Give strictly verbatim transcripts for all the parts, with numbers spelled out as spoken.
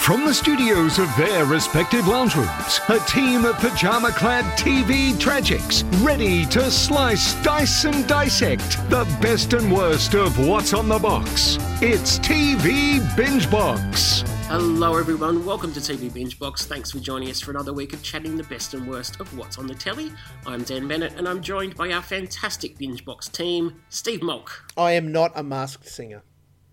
From the studios of their respective lounge rooms, a team of pyjama-clad T V tragics, ready to slice, dice and dissect the best and worst of what's on the box. It's T V Binge Box. Hello everyone, welcome to T V Binge Box. Thanks for joining us for another week of chatting the best and worst of what's on the telly. I'm Dan Bennett and I'm joined by our fantastic Binge Box team, Steve Molk. I am not a masked singer.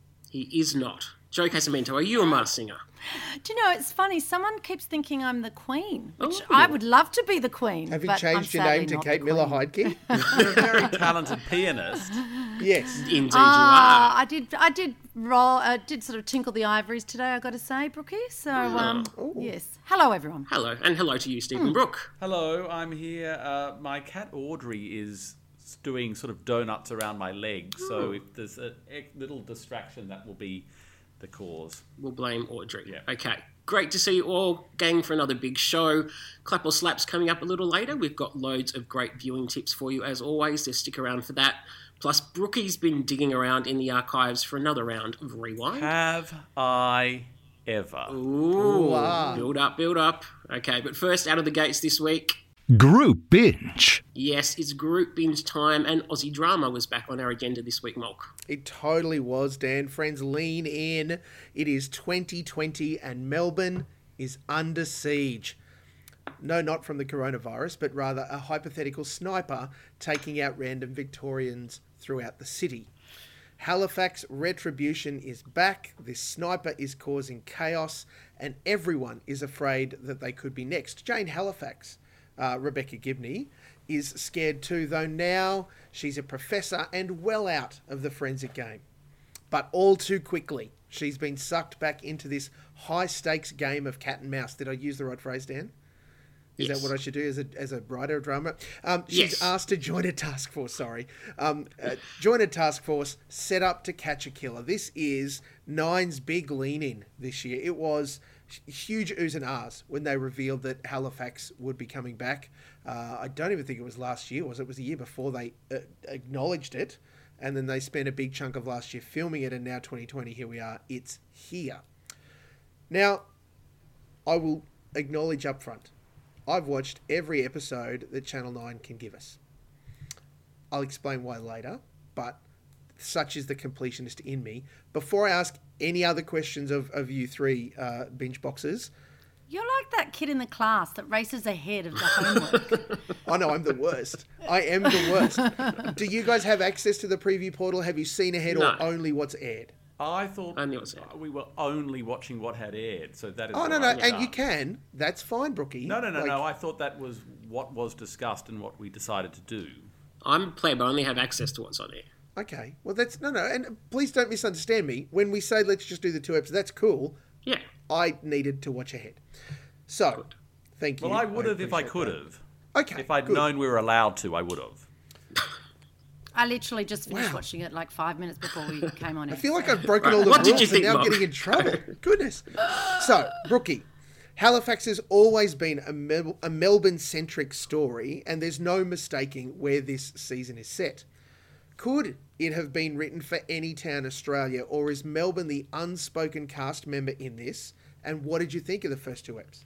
He is not. Joe Casamento, are you a masked singer? Do you know, it's funny, someone keeps thinking I'm the Queen, which Ooh. I would love to be the Queen. Have you but changed I'm your name sadly to not Kate the Miller Queen. Heidke? You're a very talented pianist. Yes. Indeed Ah, you I did I did roll, uh, did sort of tinkle the ivories today, I got to say, Brookie. So, um, yes. Hello, everyone. are. Hello, and hello to you, Stephen Brooke. Hello, I'm here. Uh, my cat Audrey is doing sort of donuts around my legs, so if there's a a little distraction, that will be the cause. We'll blame Audrey. Yeah. Okay. Great to see you all, gang, for another big show. Clap or Slaps coming up a little later. We've got loads of great viewing tips for you as always, so stick around for that. Plus, Brookie's been digging around in the archives for another round of Rewind. Have I ever? Ooh, wow. build up, build up. Okay, but first, out of the gates this week, Group Binge. yes, it's group binge time, and Aussie drama was back on our agenda this week, Molk. It totally was, Dan. Friends, lean in. It is twenty twenty and Melbourne is under siege. No, not from the coronavirus, but rather a hypothetical sniper taking out random Victorians throughout the city. Halifax retribution is back. This sniper is causing chaos, and everyone is afraid that they could be next. Jane Halifax, uh, Rebecca Gibney, is scared too, though now she's a professor and well out of the forensic game. But all too quickly, she's been sucked back into this high-stakes game of cat and mouse. Did I use the right phrase, Dan? Is Yes. that what I should do as a as a writer of drama? Um, she's Yes. asked to join a task force, sorry. Um, uh, join a task force set up to catch a killer. This is Nine's big lean-in this year. It was huge oohs and ahs when they revealed that Halifax would be coming back. Uh, I don't even think it was last year, was it? It was the year before they uh, acknowledged it, and then they spent a big chunk of last year filming it, and now twenty twenty, here we are. It's here. Now, I will acknowledge up front, I've watched every episode that Channel nine can give us. I'll explain why later, but such is the completionist in me. Before I ask any other questions of, of you three uh, binge boxers, You're like that kid in the class that races ahead of the homework. I know I'm the worst. I am the worst. Do you guys have access to the preview portal? Have you seen ahead No. or only what's aired? I thought Only what's aired. we were only watching what had aired, so that is. Oh, what no, no, I and done. you can. That's fine, Brookie. No, no, no, Like, no. I thought that was what was discussed and what we decided to do. I'm a player, but I only have access to what's on here. Okay, well, that's... No, no, and please don't misunderstand me. When we say let's just do the two episodes, that's cool. Yeah. I needed to watch ahead. So, Good. thank you. Well, I would have if I appreciate could that. have. Okay, If I'd good. known we were allowed to, I would have. I literally just finished Wow. watching it like five minutes before we came on. I feel like I've broken all the What did rules you think, and now I'm Mark? getting in trouble. Goodness. So, Brookie, Halifax has always been a, Mel- a Melbourne-centric story, and there's no mistaking where this season is set. Could it have been written for any town Australia, or is Melbourne the unspoken cast member in this? And what did you think of the first two eps?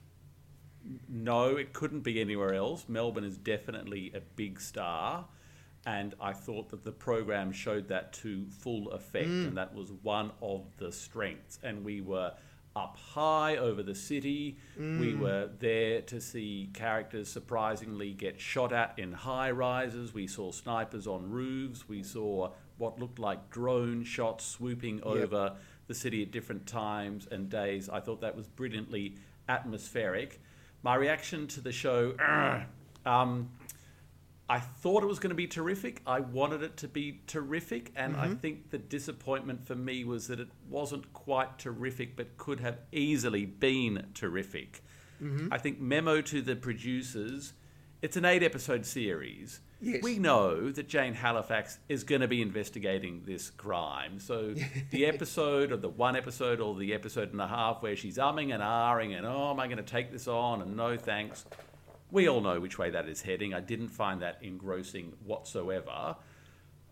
No, it couldn't be anywhere else. Melbourne is definitely a big star, and I thought that the program showed that to full effect, and that was one of the strengths. And we were up high over the city. We were there to see characters surprisingly get shot at in high rises. We saw snipers on roofs. We saw what looked like drone shots swooping over the city at different times and days. I thought that was brilliantly atmospheric. My reaction to the show, um, I thought it was going to be terrific. I wanted it to be terrific, and I think the disappointment for me was that it wasn't quite terrific, but could have easily been terrific. I think memo to the producers, it's an eight-episode series. Yes. We know that Jane Halifax is going to be investigating this crime. So the episode or the one episode or the episode and a half where she's umming and ahhing and, oh, am I going to take this on? And no thanks. We all know which way that is heading. I didn't find that engrossing whatsoever.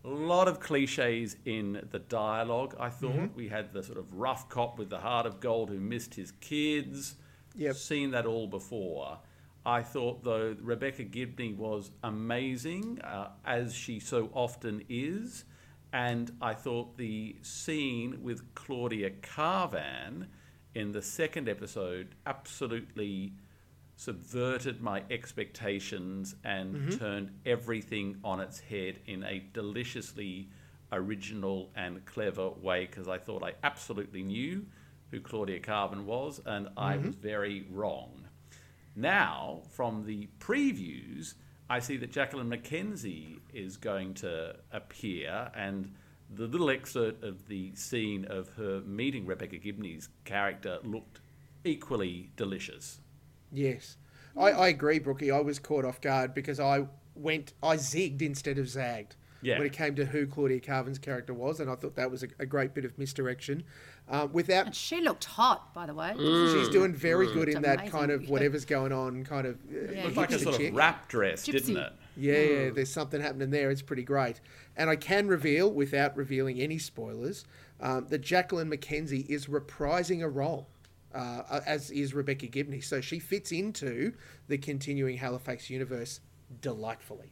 A lot of cliches in the dialogue, I thought. Mm-hmm. We had the sort of rough cop with the heart of gold who missed his kids. Yep. Seen that all before. I thought, though, Rebecca Gibney was amazing, uh, as she so often is. And I thought the scene with Claudia Karvan in the second episode absolutely subverted my expectations and mm-hmm. turned everything on its head in a deliciously original and clever way, because I thought I absolutely knew who Claudia Karvan was, and mm-hmm. I was very wrong. Now, from the previews, I see that Jacqueline McKenzie is going to appear, and the little excerpt of the scene of her meeting Rebecca Gibney's character looked equally delicious. Yes, I, I agree, Brookie. I was caught off guard because I went, I zigged instead of zagged yeah. when it came to who Claudia Karvan's character was, and I thought that was a, a great bit of misdirection. Uh, without, and she looked hot, by the way. Mm. She's doing very mm. good in It's that amazing. kind of whatever's going on, kind of. Uh, Yeah. Looked like a sort chick. of wrap dress, Gypsy. didn't it? Yeah, yeah, there's something happening there. It's pretty great. And I can reveal, without revealing any spoilers, um, that Jacqueline McKenzie is reprising a role, uh, as is Rebecca Gibney. So she fits into the continuing Halifax universe delightfully.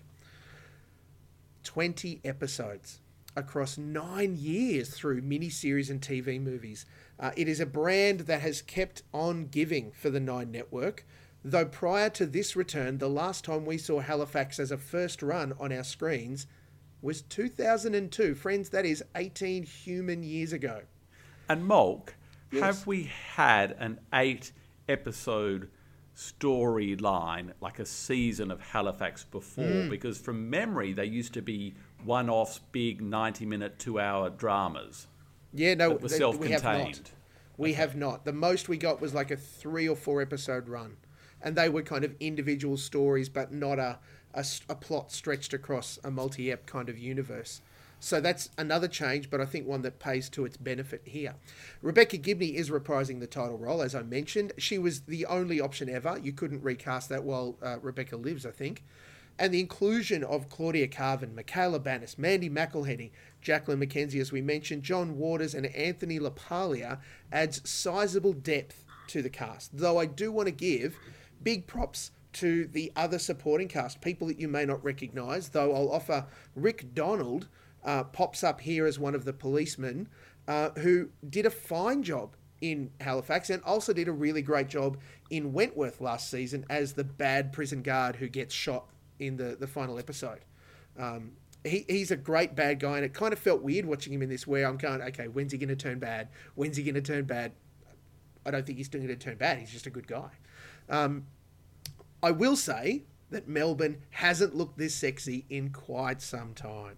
twenty episodes across nine years through miniseries and T V movies. Uh, it is a brand that has kept on giving for the Nine Network. Though prior to this return, the last time we saw Halifax as a first run on our screens was two thousand two. Friends, that is eighteen human years ago. And Molk, Yes. have we had an eight-episode storyline, like a season of Halifax before? Mm. Because from memory, they used to be one-offs, big ninety-minute, two-hour dramas. Yeah, no, that were they- we have not. self-contained. We Okay. have not. The most we got was like a three or four episode run. And they were kind of individual stories, but not a, a, s- a plot stretched across a multi-ep kind of universe. So that's another change, but I think one that pays to its benefit here. Rebecca Gibney is reprising the title role, as I mentioned. She was the only option ever. You couldn't recast that while uh, Rebecca lives, I think. And the inclusion of Claudia Karvan, Michaela Bannis, Mandy McElhenney, Jacqueline McKenzie, as we mentioned, John Waters and Anthony LaPaglia adds sizable depth to the cast. Though I do want to give big props to the other supporting cast, people that you may not recognise, though I'll offer Rick Donald uh, pops up here as one of the policemen uh, who did a fine job in Halifax and also did a really great job in Wentworth last season as the bad prison guard who gets shot in the, the final episode. Um, he, he's a great bad guy, and it kind of felt weird watching him in this where I'm going, okay, when's he going to turn bad? When's he going to turn bad? I don't think he's going to turn bad. He's just a good guy. Um, I will say that Melbourne hasn't looked this sexy in quite some time.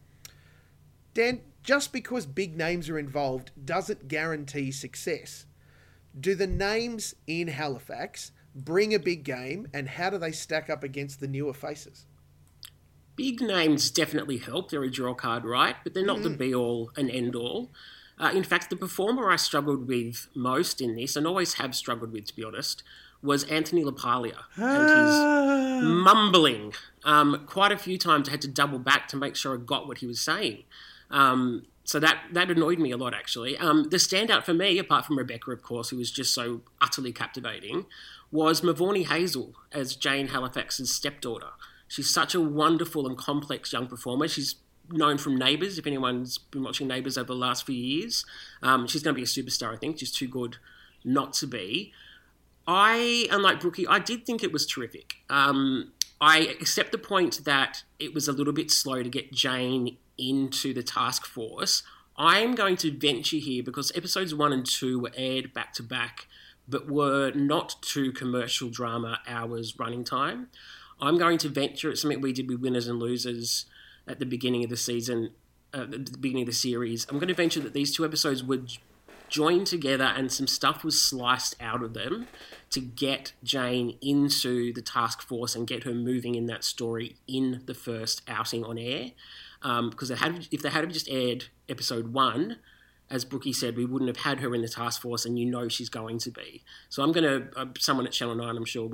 Dan, just because big names are involved doesn't guarantee success. Do the names in Halifax bring a big game, and how do they stack up against the newer faces? Big names definitely help. They're a draw card, right? But they're not mm. the be-all and end-all. Uh, in fact, the performer I struggled with most in this, and always have struggled with, to be honest, was Anthony LaPaglia and his mumbling. Um, quite a few times I had to double back to make sure I got what he was saying. Um, so that, that annoyed me a lot, actually. Um, the standout for me, apart from Rebecca, of course, who was just so utterly captivating, was Mavoni Hazel as Jane Halifax's stepdaughter. She's such a wonderful and complex young performer. She's known from Neighbours, if anyone's been watching Neighbours over the last few years. Um, she's going to be a superstar, I think. She's too good not to be. I, unlike Brookie, I did think it was terrific. Um, I accept the point that it was a little bit slow to get Jane into the task force. I'm going to venture here, because episodes one and two were aired back to back, but were not two commercial drama hours running time. I'm going to venture, it's something we did with Winners and Losers at the beginning of the season, uh, at the beginning of the series. I'm going to venture that these two episodes were joined together and some stuff was sliced out of them to get Jane into the task force and get her moving in that story in the first outing on air. Um, because they had, if they had just aired episode one, as Brookie said, we wouldn't have had her in the task force, and you know she's going to be. So I'm going to, uh, someone at Channel nine, I'm sure, will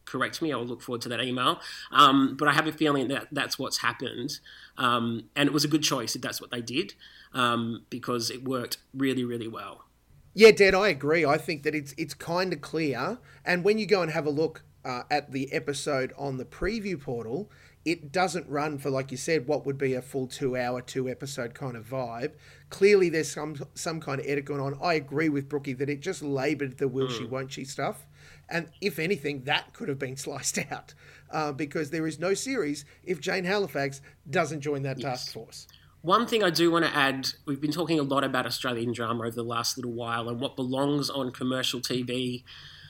correct me. I'll look forward to that email. Um, but I have a feeling that that's what's happened. Um, and it was a good choice if that's what they did, um, because it worked really, really well. Yeah, Dan, I agree. I think that it's it's kind of clear. And when you go and have a look uh, at the episode on the preview portal, it doesn't run for, like you said, what would be a full two-hour, two-episode kind of vibe. Clearly, there's some some kind of edit going on. I agree with Brookie that it just laboured the will she, won't she stuff. And if anything, that could have been sliced out uh, because there is no series if Jane Halifax doesn't join that Yes. task force. One thing I do want to add, we've been talking a lot about Australian drama over the last little while and what belongs on commercial T V.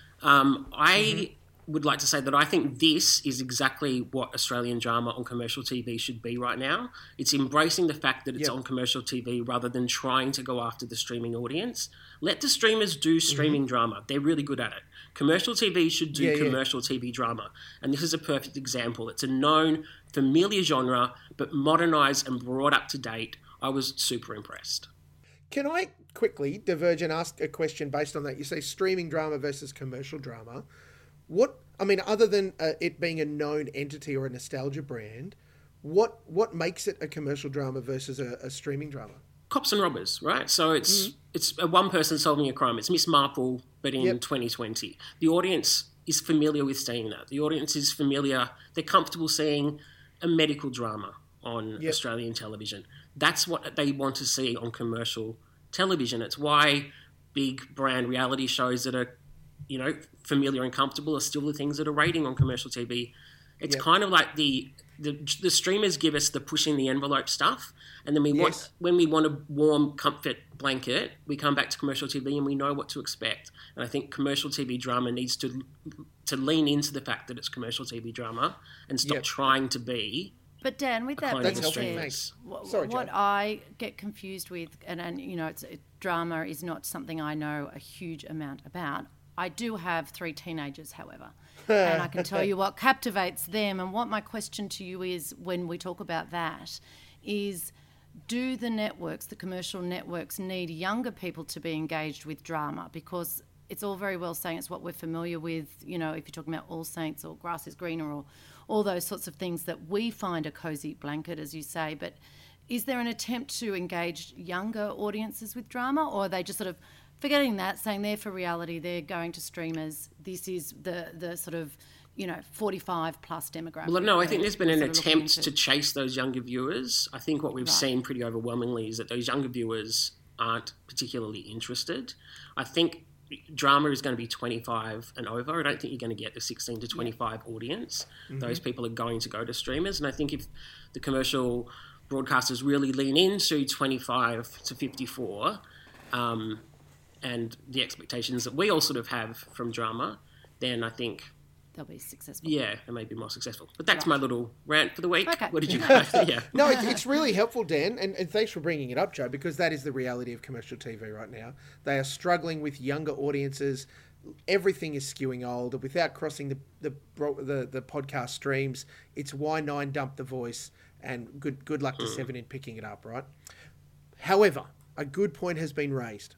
Um, I mm-hmm. would like to say that I think this is exactly what Australian drama on commercial T V should be right now. It's embracing the fact that it's Yep. on commercial T V rather than trying to go after the streaming audience. Let the streamers do streaming mm-hmm. drama. They're really good at it. Commercial T V should do Yeah, yeah. commercial T V drama. And this is a perfect example. It's a known, familiar genre, but modernised and brought up to date. I was super impressed. Can I quickly diverge and ask a question based on that? You say streaming drama versus commercial drama. What, I mean, other than uh, it being a known entity or a nostalgia brand, what what makes it a commercial drama versus a, a streaming drama? Cops and robbers, right? So it's mm. it's a one person solving a crime. It's Miss Marple, but in yep. twenty twenty. The audience is familiar with seeing that. The audience is familiar. They're comfortable seeing a medical drama on yep. Australian television. That's what they want to see on commercial television. It's why big brand reality shows that are, you know, familiar and comfortable are still the things that are rating on commercial T V. It's yep. kind of like the, the the streamers give us the pushing the envelope stuff, and then we yes. want when we want a warm comfort blanket, we come back to commercial T V and we know what to expect. And I think commercial T V drama needs to to lean into the fact that it's commercial T V drama and stop yep. trying to be. But Dan, with that being said, what, Sorry, what I get confused with, and, and you know, it's, it, drama is not something I know a huge amount about. I do have three teenagers, however, and I can tell you what captivates them. And what my question to you is, when we talk about that, is do the networks, the commercial networks, need younger people to be engaged with drama? Because it's all very well saying it's what we're familiar with, you know, if you're talking about All Saints or Grass is Greener or all those sorts of things that we find a cosy blanket, as you say. But is there an attempt to engage younger audiences with drama, or are they just sort of forgetting that, saying they're for reality, they're going to streamers, this is the the sort of, you know, forty-five plus demographic? Well, no, I think there's been an attempt to chase those younger viewers. I think what we've right. seen pretty overwhelmingly is that those younger viewers aren't particularly interested. I think drama is going to be twenty-five and over. I don't think you're going to get the sixteen to twenty-five yeah. audience. Mm-hmm. Those people are going to go to streamers. And I think if the commercial broadcasters really lean into twenty-five to fifty-four, um, and the expectations that we all sort of have from drama, then I think they'll be successful. Yeah, they may be more successful. But that's right. my little rant for the week. Okay. What did you guys yeah. No, it's, it's really helpful, Dan, and, and thanks for bringing it up, Joe, because that is the reality of commercial T V right now. They are struggling with younger audiences. Everything is skewing old. Without crossing the the the, the podcast streams, it's Y nine dump The Voice, and good good luck to mm. seven in picking it up, right? However, a good point has been raised.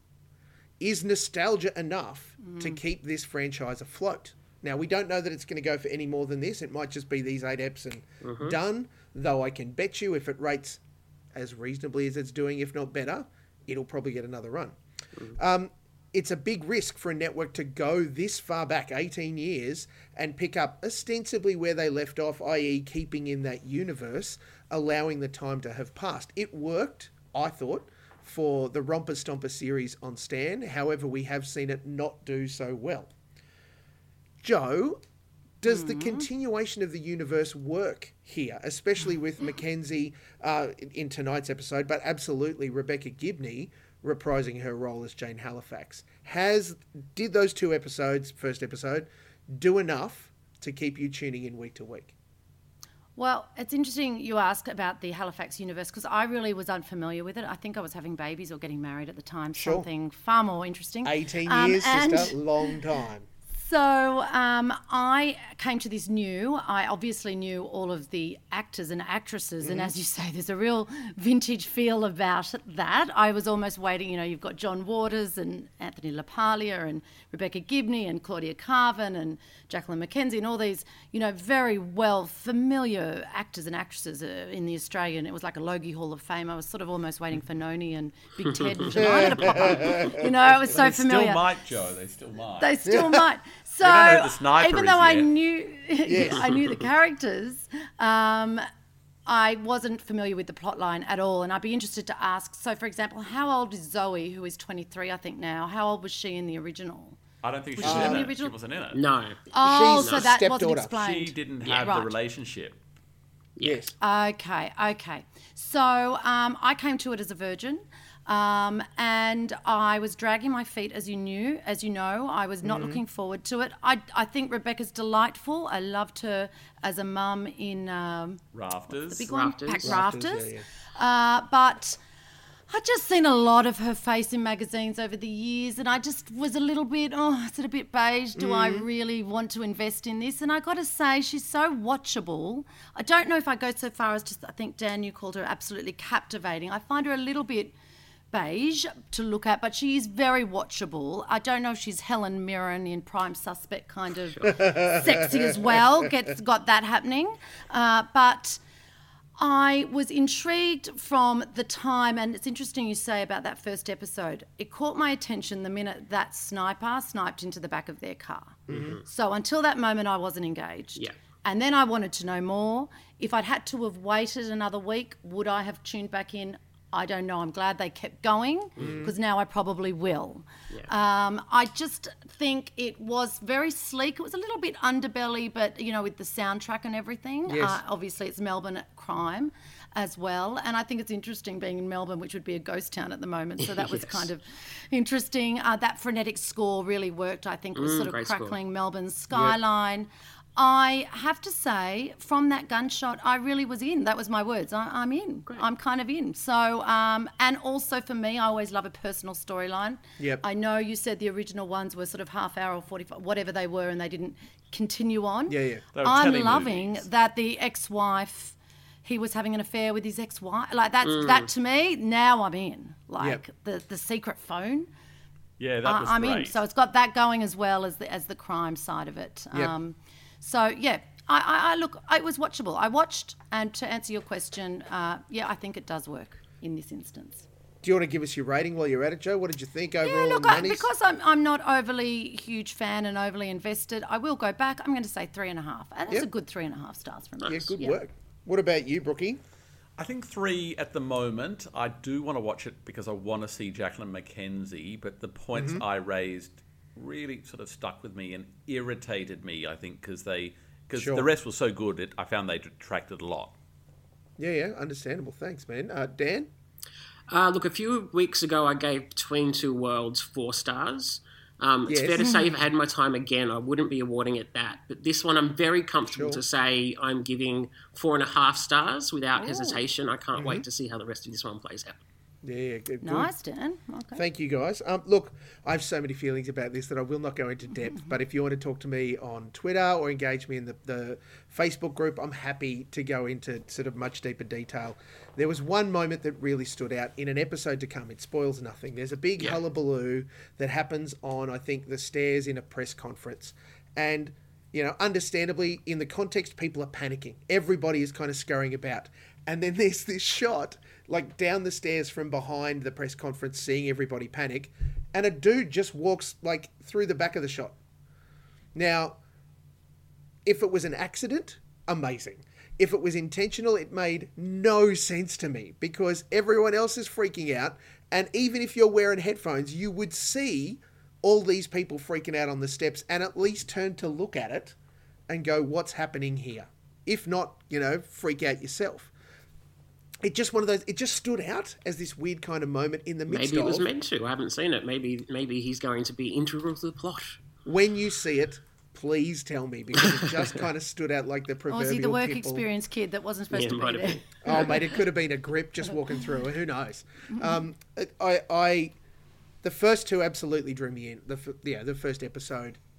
Is nostalgia enough mm. to keep this franchise afloat? Now, we don't know that it's going to go for any more than this. It might just be these eight eps and mm-hmm. done, though I can bet you if it rates as reasonably as it's doing, if not better, it'll probably get another run. Mm. Um, it's a big risk for a network to go this far back, eighteen years, and pick up ostensibly where they left off, that is keeping in that universe, allowing the time to have passed. It worked, I thought, for the Romper Stomper series on Stan. However, we have seen it not do so well. Joe, does mm-hmm. the continuation of the universe work here, especially with Mackenzie uh, in, in tonight's episode, but absolutely Rebecca Gibney reprising her role as Jane Halifax? Has did those two episodes, first episode, do enough to keep you tuning in week to week? Well, it's interesting you ask about the Halifax universe, because I really was unfamiliar with it. I think I was having babies or getting married at the time, sure. something far more interesting. eighteen um, years, and... sister, long time. So um, I came to this new. I obviously knew all of the actors and actresses, mm-hmm. and as you say, there's a real vintage feel about that. I was almost waiting. You know, you've got John Waters and Anthony LaPaglia and Rebecca Gibney and Claudia Carvin and Jacqueline McKenzie and all these, you know, very well familiar actors and actresses uh, in the Australian. It was like a Logie Hall of Fame. I was sort of almost waiting for Noni and Big Ted and Jemima to pop up. You know, it was so they familiar. Still might, Joe. They still might. They still might. So know the sniper even is though I yet. knew, Yes. I knew the characters, um, I wasn't familiar with the plot line at all. And I'd be interested to ask. So, for example, how old is Zoe, who is twenty-three, I think now? How old was she in the original? I don't think she Was was she in in the it. original? She wasn't in it. No. Oh, She's so a that wasn't stepdaughter. explained. She didn't Yeah. have Right. the relationship. Yes. Okay, okay. So um, I came to it as a virgin, um, and I was dragging my feet, as you knew, as you know. I was not looking forward to it. I, I think Rebecca's delightful. I loved her as a mum in um, Rafters. the big one, Rafters. Pack Rafters, Rafters. yeah, Uh, but I'd just seen a lot of her face in magazines over the years, and I just was a little bit, oh, is it a bit beige? Do I really want to invest in this? And I got to say, she's so watchable. I don't know if I go so far as to, I think, Dan, you called her absolutely captivating. I find her a little bit beige to look at, but she is very watchable. I don't know if she's Helen Mirren in Prime Suspect kind of sexy as well, gets got that happening. Uh, but I was intrigued from the time, and it's interesting you say about that first episode. It caught my attention the minute that sniper sniped into the back of their car. Mm-hmm. So until that moment, I wasn't engaged. Yeah. And then I wanted to know more. If I'd had to have waited another week, would I have tuned back in? I don't know. I'm glad they kept going because now I probably will. Yeah. Um, I just think it was very sleek. It was a little bit underbelly, but, you know, with the soundtrack and everything. Yes. Uh, obviously, it's Melbourne crime as well. And I think it's interesting being in Melbourne, which would be a ghost town at the moment. So that was Yes. kind of interesting. Uh, that frenetic score really worked, I think. It was Mm, sort of great score. crackling Melbourne's skyline. I have to say, from that gunshot, I really was in. That was my words. I, I'm in. Great. I'm kind of in. So, um, and also for me, I always love a personal storyline. Yep. I know you said the original ones were sort of half hour or forty-five, whatever they were, and they didn't continue on. Yeah, yeah. They were I'm telly loving movies. that the ex-wife, he was having an affair with his ex-wife. Like that's that to me. Now I'm in. Like Yep. the the secret phone. Yeah, that I- was I'm great. in. So it's got that going as well as the as the crime side of it. Yep. Um, so yeah, I, I, I look. It was watchable. I watched, and to answer your question, uh, yeah, I think it does work in this instance. Do you want to give us your rating while you're at it, Joe? What did you think overall? Yeah, look, on I, Nannies? because I'm I'm not overly huge fan and overly invested, I will go back. I'm going to say three and a half, and it's Yep. a good three and a half stars from me. Yeah, good work. What about you, Brookie? I think three at the moment. I do want to watch it because I want to see Jacqueline McKenzie, but the points Mm-hmm. I raised really sort of stuck with me and irritated me, I think, because they because Sure. the rest was so good, it, I found they detracted a lot. Yeah, yeah, understandable. Thanks, man. Uh, Dan? Uh, look, a few weeks ago, I gave Between Two Worlds four stars. Um, it's Yes. fair to say if I had my time again, I wouldn't be awarding it that. But this one, I'm very comfortable Sure. to say I'm giving four and a half stars without Ooh. hesitation. I can't Mm-hmm. wait to see how the rest of this one plays out. Yeah, yeah, good. good. Nice, Dan. Okay. Thank you, guys. Um, look, I have so many feelings about this that I will not go into depth. But if you want to talk to me on Twitter or engage me in the, the Facebook group, I'm happy to go into sort of much deeper detail. There was one moment that really stood out in an episode to come. It spoils nothing. There's a big Yeah. hullabaloo that happens on, I think, the stairs in a press conference. And, you know, understandably, in the context, people are panicking. Everybody is kind of scurrying about. And then there's this shot, like down the stairs from behind the press conference, seeing everybody panic, and a dude just walks like through the back of the shot. Now, if it was an accident, amazing. If it was intentional, it made no sense to me because everyone else is freaking out. And even if you're wearing headphones, you would see all these people freaking out on the steps and at least turn to look at it and go, what's happening here? If not, you know, freak out yourself. It just one of those. It just stood out as this weird kind of moment in the midst Maybe it was of meant to. I haven't seen it. Maybe maybe he's going to be integral to the plot. when you see it. Please tell me because it just kind of stood out like the Or proverbial. was he the work pimple. experience kid that wasn't supposed Yeah, to might be have there? been. Oh, mate, it could have been a grip just walking through it. Who knows? Um, I, I, the first two absolutely drew me in. The f- yeah, the first episode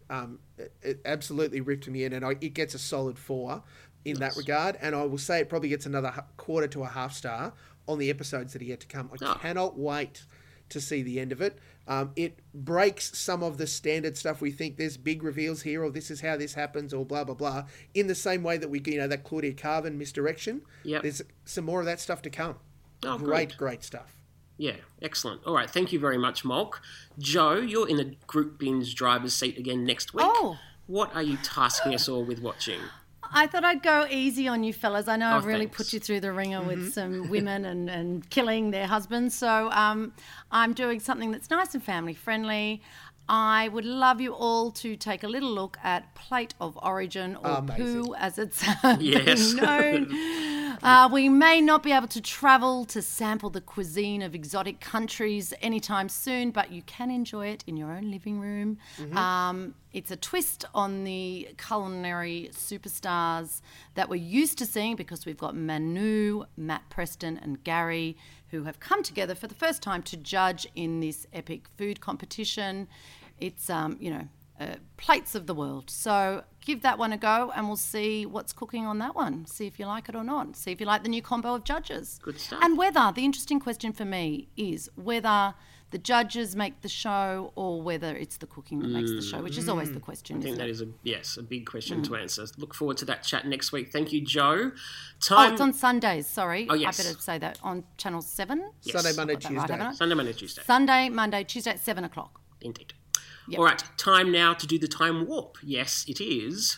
Um, it, it absolutely ripped me in, and I, it gets a solid four in nice. that regard. And I will say it probably gets another quarter to a half star on the episodes that are yet to come. I oh. cannot wait to see the end of it. Um, it breaks some of the standard stuff. We think there's big reveals here, or this is how this happens, or blah, blah, blah. In the same way that we, you know, that Claudia Carvin misdirection. Yep. There's some more of that stuff to come. Oh, great, good. great stuff. Yeah, excellent. All right, thank you very much, Molk. Joe, you're in the group binge driver's seat again next week. Oh. What are you tasking us all with watching? I thought I'd go easy on you fellas. I know Oh, I've really thanks. put you through the ringer with some women and, and killing their husbands. So um, I'm doing something that's nice and family friendly. I would love you all to take a little look at Plate of Origin, or Amazing. Poo as it's Yes. being known. Uh, we may not be able to travel to sample the cuisine of exotic countries anytime soon, but you can enjoy it in your own living room. Mm-hmm. Um, it's a twist on the culinary superstars that we're used to seeing, because we've got Manu, Matt Preston and Gary, who have come together for the first time to judge in this epic food competition. It's, um, you know, uh, plates of the world. So give that one a go, and we'll see what's cooking on that one. See if you like it or not. See if you like the new combo of judges. Good stuff. And whether, the interesting question for me is whether the judges make the show or whether it's the cooking that makes the show, which is always the question, I think isn't that it? is a yes, a big question to answer. Look forward to that chat next week. Thank you, Joe. Oh, Time it's on Sundays, sorry. Oh, yes. I better say that, on Channel seven. Yes. Sunday, Monday, Got that right, Tuesday. haven't I? Sunday, Monday, Tuesday. Sunday, Monday, Tuesday at seven o'clock. Indeed. Yep. All right, time now to do the time warp. Yes, it is.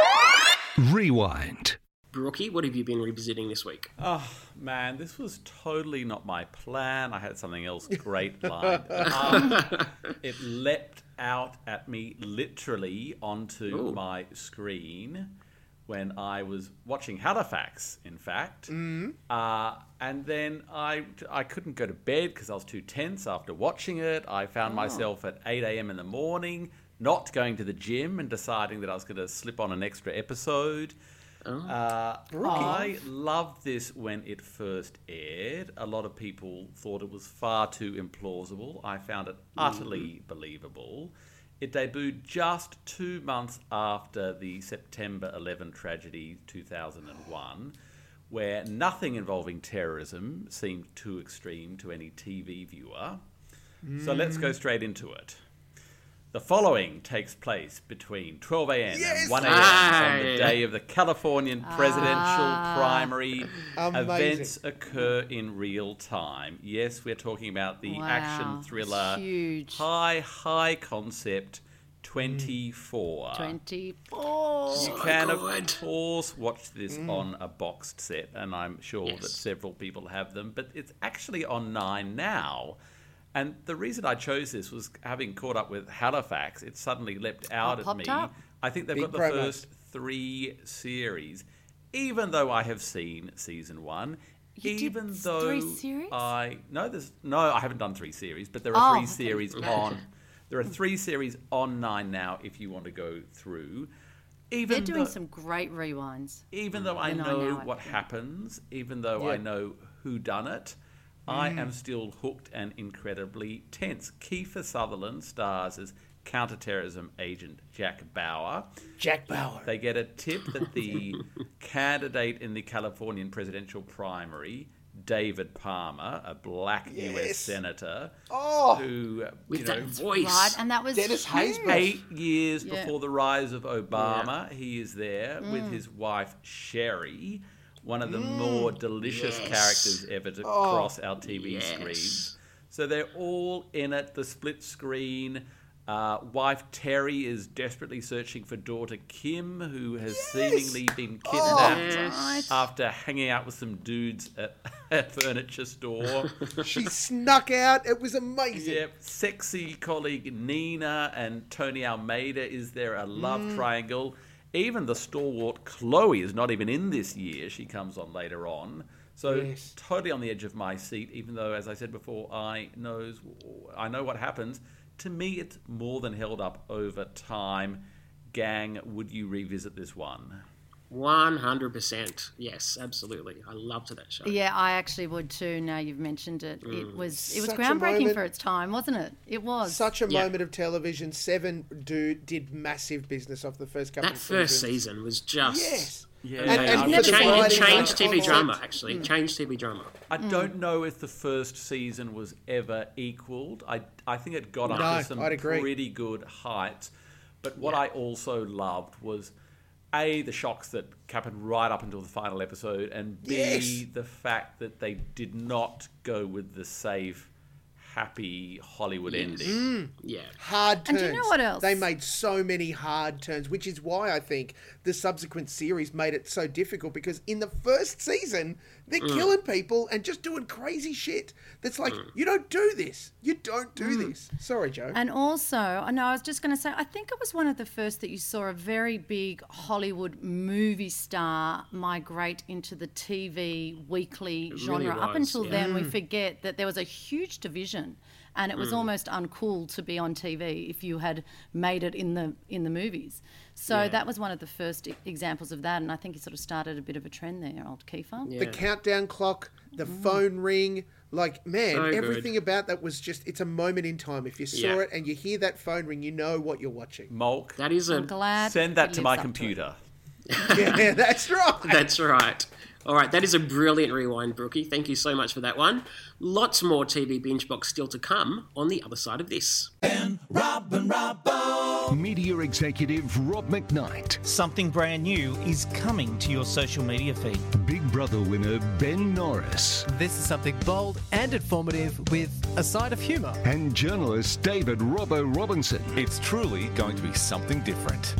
Rewind. Brookie, what have you been revisiting this week? Oh, man, this was totally not my plan. I had something else great lined up. It leapt out at me literally onto Ooh. my screen when I was watching Halifax, in fact. Mm-hmm. Uh, and then I, I couldn't go to bed because I was too tense after watching it. I found myself at eight a.m. in the morning, not going to the gym and deciding that I was going to slip on an extra episode. Oh. Uh, I loved this when it first aired. A lot of people thought it was far too implausible. I found it utterly mm-hmm. believable. It debuted just two months after the September eleventh tragedy two thousand one, where nothing involving terrorism seemed too extreme to any T V viewer. Mm. So let's go straight into it. The following takes place between twelve a.m. Yes! and one a.m. on the day of the Californian presidential Ah. primary. Amazing. Events occur in real time. Yes, we're talking about the Wow. action thriller, Huge. high, high concept twenty-four. twenty-four. You So can, good. of course, watch this on a boxed set, and I'm sure Yes. that several people have them, but it's actually on Nine now. And the reason I chose this was, having caught up with Halifax, it suddenly leapt out at popped me. up. I think they've Big got the promos. first three series, even though I have seen season one. You did even s- though three series? I no, there's no, I haven't done three series, but there are Oh, three okay. series on. There are three series on Nine now if you want to go through. Even They're doing though, some great rewinds. even though I The Nine know Now app, what yeah. happens, even though I Yeah. know who done it, I am still hooked and incredibly tense. Kiefer Sutherland stars as counterterrorism agent Jack Bauer. Jack Bauer. They get a tip that the candidate in the Californian presidential primary, David Palmer, a black U S Yes. senator, Oh. who With you that know, voice. Right, and that was Dennis huge. Haysbert. eight years Yeah. before the rise of Obama, he is there Mm. with his wife Sherry, one of the more delicious Yes. characters ever to Oh. cross our T V Yes. screens. So they're all in it. The split screen. Uh, wife Terry is desperately searching for daughter Kim, who has seemingly been kidnapped Yes. after hanging out with some dudes at a furniture store. She snuck out. It was amazing. Yep, sexy colleague Nina and Tony Almeida is there, a love triangle. Even the stalwart Chloe is not even in this year. She comes on later on. So Yes. totally on the edge of my seat, even though, as I said before, I knows I know what happens. To me, it's more than held up over time. Gang, would you revisit this one? one hundred percent. Yes, absolutely. I loved that show. Yeah, I actually would too. Now you've mentioned it, Mm. it was it was Such a groundbreaking moment. for its time, wasn't it? It was. Such a Yeah. moment of television. Seven do, did massive business off the first couple That of first seasons. season was just... Yes. Yeah. And- and It for the changed, it writing changed and T V concept. drama, actually. It changed T V drama. I don't know if the first season was ever equaled. I, I think it got No, up to some I'd agree. pretty good heights. But what Yeah. I also loved was, A, the shocks that happened right up until the final episode, and B, Yes. the fact that they did not go with the safe, happy Hollywood ending. Yeah. Hard turns. And do you know what else? They made so many hard turns, which is why I think the subsequent series made it so difficult, because in the first season, they're Mm. killing people and just doing crazy shit. That's like, you don't do this. You don't do Mm. this. Sorry, Joe. And also, I know I was just going to say, I think it was one of the first that you saw a very big Hollywood movie star migrate into the T V weekly genre. Up was, until yeah. then, we forget that there was a huge division, and it was almost uncool to be on T V if you had made it in the in the movies. So Yeah. that was one of the first e- examples of that, and I think he sort of started a bit of a trend there, old Kiefer. Yeah. The countdown clock, the phone ring, like, man, So everything good. about that was just, it's a moment in time. If you saw Yeah. it and you hear that phone ring, you know what you're watching. Mulk, That is a... I'm glad. send that he to lives my up it. computer. Yeah, that's right. That's right. All right, that is a brilliant rewind, Brookie. Thank you so much for that one. Lots more T V Binge Box still to come on the other side of this. Media executive Rob McKnight. Something brand new is coming to your social media feed. Big Brother winner Ben Norris. This is something bold and informative with a side of humour. And journalist David Robbo Robinson. It's truly going to be something different.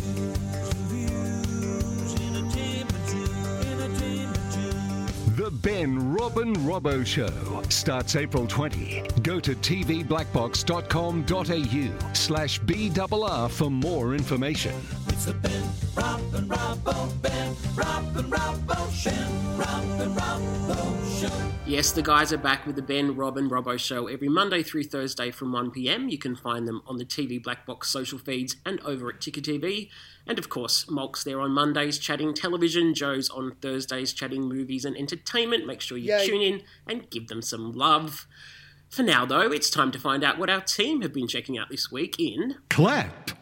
The Ben Robin Robbo Show starts April twentieth. Go to t v black box dot com dot a u slash B R R for more information. It's the Ben Robin Robbo, Ben Robin Robbo, Ben Robin Robbo Show. Yes, the guys are back with the Ben, Rob and Robbo Show every Monday through Thursday from one p m. You can find them on the T V Black Box social feeds and over at Ticker T V. And of course, Mulk's there on Mondays chatting television, Joe's on Thursdays chatting movies and entertainment. Make sure you Yay. tune in and give them some love. For now, though, it's time to find out what our team have been checking out this week in... Clap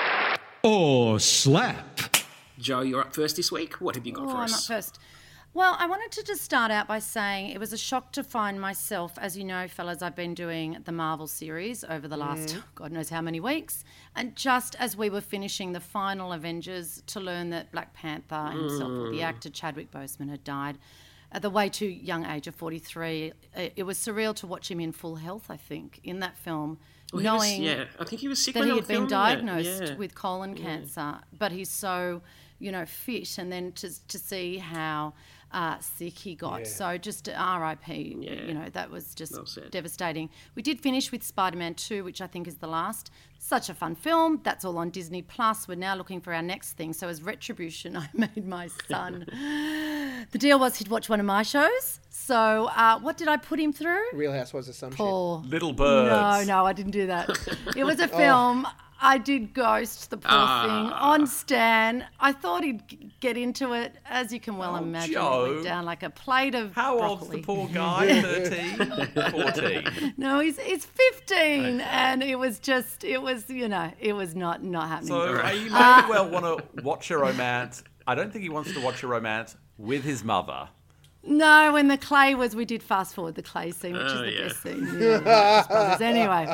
or slap. Joe, you're up first this week. What have you got Oh, for I'm up us? first. Well, I wanted to just start out by saying it was a shock to find myself, as you know, fellas, I've been doing the Marvel series over the last God knows how many weeks. And just as we were finishing the final Avengers, to learn that Black Panther himself, or the actor Chadwick Boseman, had died at the way too young age of forty-three. It, it was surreal to watch him in full health, I think, in that film. Well, he was- knowing yeah, I think he was sick that when he they had were been filming it. diagnosed Yeah. with colon cancer, but he's so, you know, fit, and then to to see how uh, sick he got. Yeah. So just R I P, Yeah. you know, that was just Well said. devastating. We did finish with Spider-Man two, which I think is the last. Such a fun film. That's all on Disney Plus. We're now looking for our next thing. So as retribution, I made my son. The deal was he'd watch one of my shows. So uh, what did I put him through? Real Housewives of some shit. Poor. Little birds. No, no, I didn't do that. It was Oh. a film. I did Ghost, the poor Ah. thing, on Stan. I thought he'd g- get into it. As you can well Oh, imagine, Joe. it went down like a plate of How old's broccoli. the poor guy? thirteen? fourteen? No, he's he's fifteen, and it was just, it was, you know, it was not not happening. So uh, you may well want to watch a romance. I don't think he wants to watch a romance with his mother. No, when the clay was, we did fast forward the clay scene, which Oh, is the yeah. best scene. Yeah, Marx Brothers. Anyway,